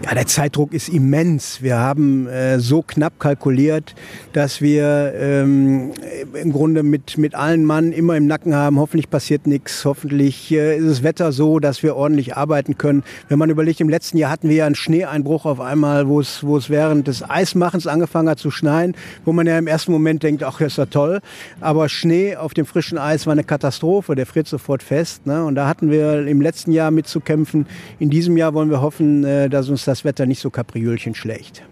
Ja, der Zeitdruck ist immens. Wir haben so knapp kalkuliert, dass wir im Grunde mit allen Mann immer im Nacken haben. Hoffentlich passiert nichts. Hoffentlich ist das Wetter so, dass wir ordentlich arbeiten können. Wenn man überlegt, im letzten Jahr hatten wir ja einen Schneeeinbruch auf einmal, wo es während des Eismachens angefangen hat zu schneien, wo man ja im ersten Moment denkt, ach, ist ja toll. Aber Schnee auf dem frischen Eis war eine Katastrophe. Der friert sofort fest. Ne? Und da hatten wir im letzten Jahr mit zu kämpfen. In diesem Jahr wollen wir hoffen, dass uns das Wetter nicht so kapriölchen schlägt.